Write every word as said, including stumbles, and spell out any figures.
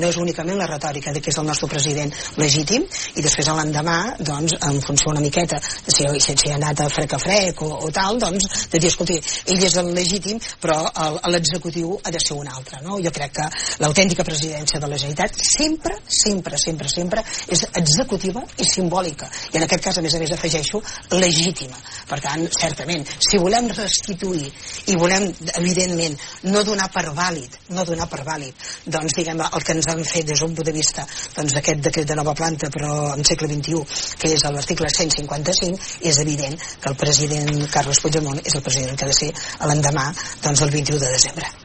No és únicament la retòrica de que és el nostre president legítim i després a l'endemà, doncs, en funció una miqueta de si, si, si ha anat a frec a frec o, o tal, doncs, de dir, escolti, ell és el legítim, però l'executiu ha de ser un altre, no? Jo crec que l'autèntica presidència de la Generalitat sempre, sempre, sempre, sempre és executiva i simbòlica. I en aquest cas, a més a més, afegeixo legítima. Per tant, certament, si volem restituir i volem, evidentment, no donar per vàlid, no donar per vàlid, doncs, diguem, el que ens han fet des d'un punt de vista doncs, d'aquest decret de nova planta, però en segle vint-i-u, que és l'article cent cinquanta-cinc, és evident que el president Carles Puigdemont és el president que ha de ser l'endemà, doncs, el vint-i-u de desembre.